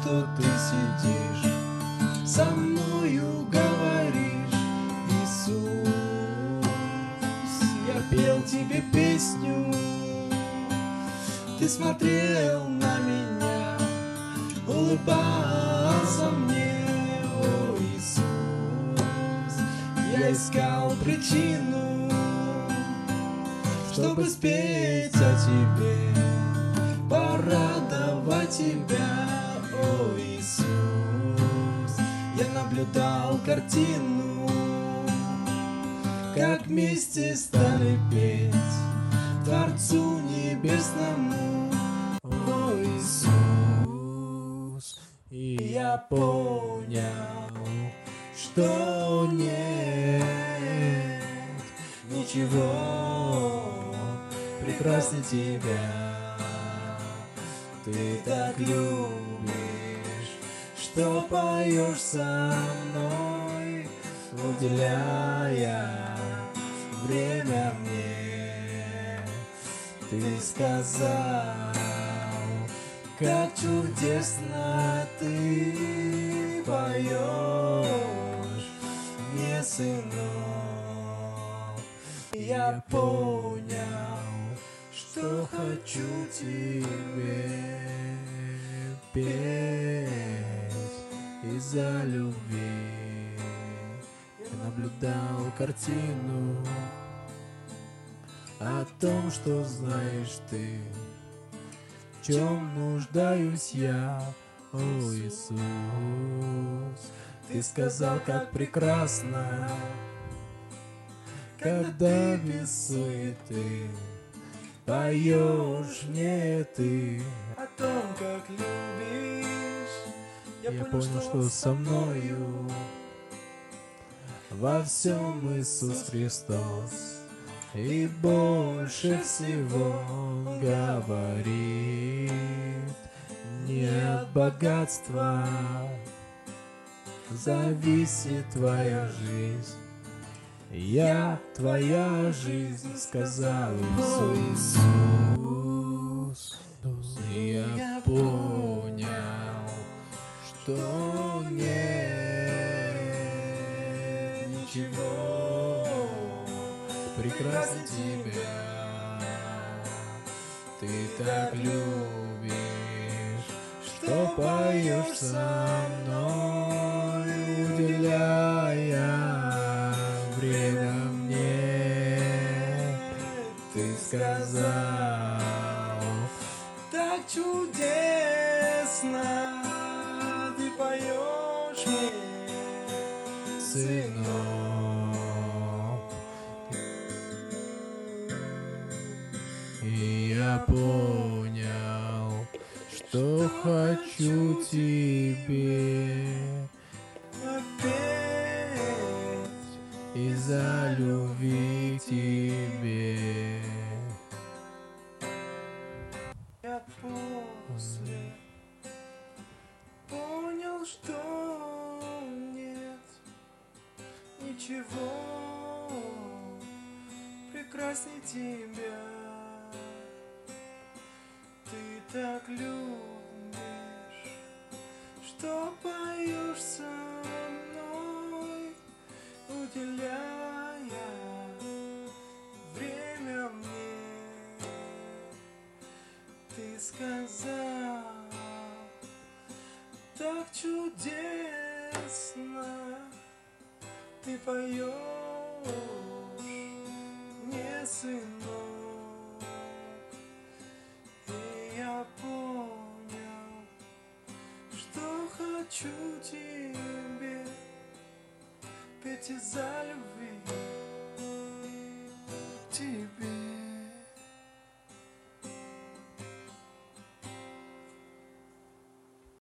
что ты сидишь, со мною говоришь. Иисус, я пел тебе песню, ты смотрел на меня, улыбался мне. О, Иисус, я искал причину, чтобы спеть о тебе, порадовать тебя. О, Иисус, я наблюдал картину, как вместе стали петь Творцу Небесному. О, Иисус, и я понял, что нет ничего прекраснее тебя. Ты так любишь, что поешь со мной, уделяя время мне. Ты сказал, как чудесно ты поешь мне, сынок. Я понял, что хочу тебе петь из-за любви. Я наблюдал картину о том, что знаешь ты, в чем нуждаюсь я. О, Иисус, ты сказал, как прекрасно, когда без суеты поешь мне ты о том, как любишь. Я понял, что со мною во всем Иисус Христос, и больше всего говорит. Не от богатства зависит твоя жизнь, я твоя жизнь, сказал Иисус. Я понял, что нет ничего прекраснее тебя. Ты так любишь, что поешь со мной, уделяя время мне. Ты сказал, так чудесно ты поешь мне, сынок. И я понял, что хочу тебе петь из-за любви к тебе. Я после понял, что нет ничего прекраснее тебя. Ты так любишь, что поешь со мной, уделяя время мне. Ты сказал, так чудесно ты поешь мне, сынок. И я понял, что хочу тебе петь из-за любви к тебе.